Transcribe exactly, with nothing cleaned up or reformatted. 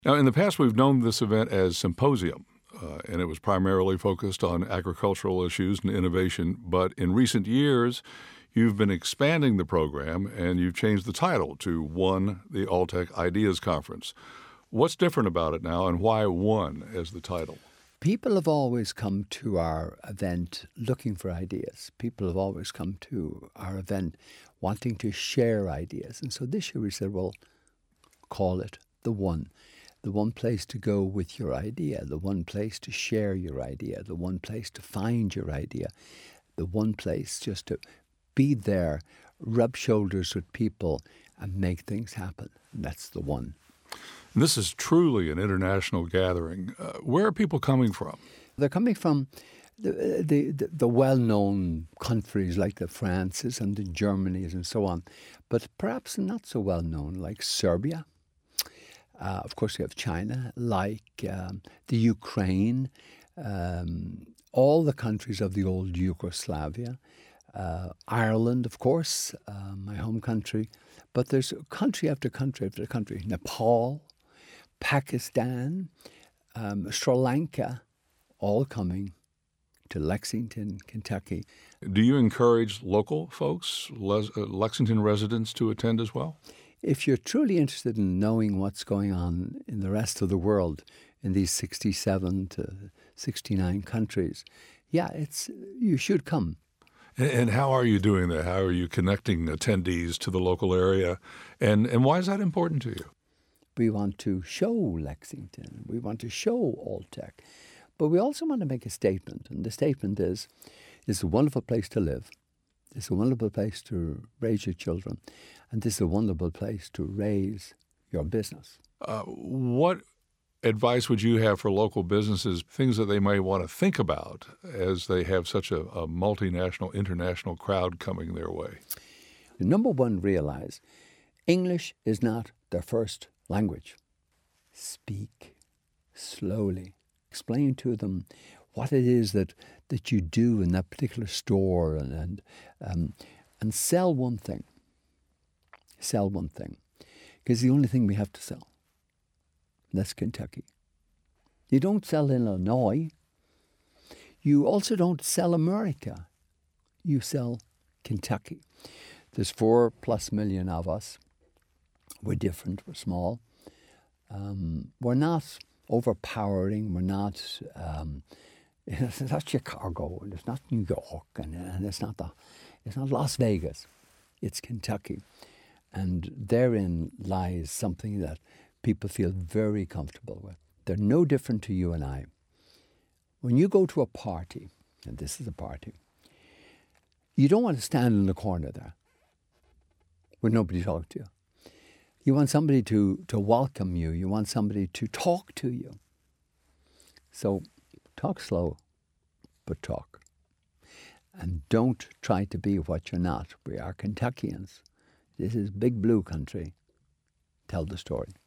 Now, in the past, we've known this event as Symposium, uh, and it was primarily focused on agricultural issues and innovation. But in recent years, you've been expanding the program, and you've changed the title to One, the Alltech Ideas Conference. What's different about it now, and why One as the title? People have always come to our event looking for ideas. People have always come to our event wanting to share ideas. And so this year we said, well, call it the One. The one place to go with your idea, the one place to share your idea, the one place to find your idea, the one place just to be there, rub shoulders with people and make things happen. And that's the One. This is truly an international gathering. Uh, where are people coming from? They're coming from the, the, the, the well-known countries like the Frances and the Germanys and so on, but perhaps not so well-known like Serbia. Uh, of course, we have China, like um, the Ukraine, um, all the countries of the old Yugoslavia, uh, Ireland, of course, uh, my home country. But there's country after country after country, Nepal, Pakistan, um, Sri Lanka, all coming to Lexington, Kentucky. Do you encourage local folks, Les- uh, Lexington residents, to attend as well? If you're truly interested in knowing what's going on in the rest of the world, in these sixty-seven to sixty-nine countries, yeah, it's you should come. And, and how are you doing that? How are you connecting attendees to the local area? And, and why is that important to you? We want to show Lexington. We want to show Alltech. But we also want to make a statement. And the statement is, it's a wonderful place to live. It's a wonderful place to raise your children. And this is a wonderful place to raise your business. Uh, what advice would you have for local businesses, things that they may want to think about as they have such a, a multinational, international crowd coming their way? Number one, realize English is not their first language. Speak slowly. Explain to them what it is that, that you do in that particular store and and, um, and sell one thing. Sell one thing. Because the only thing we have to sell, that's Kentucky. You don't sell Illinois. You also don't sell America. You sell Kentucky. There's four plus million of us. We're different. We're small. Um, we're not overpowering. We're not. Um, it's not Chicago. And it's not New York. And, and it's not the. It's not Las Vegas. It's Kentucky, and therein lies something that people feel very comfortable with. They're no different to you and I. When you go to a party, and this is a party, you don't want to stand in the corner there with nobody talking to you. You want somebody to, to welcome you. You want somebody to talk to you. So talk slow, but talk. And don't try to be what you're not. We are Kentuckians. This is big blue country. Tell the story.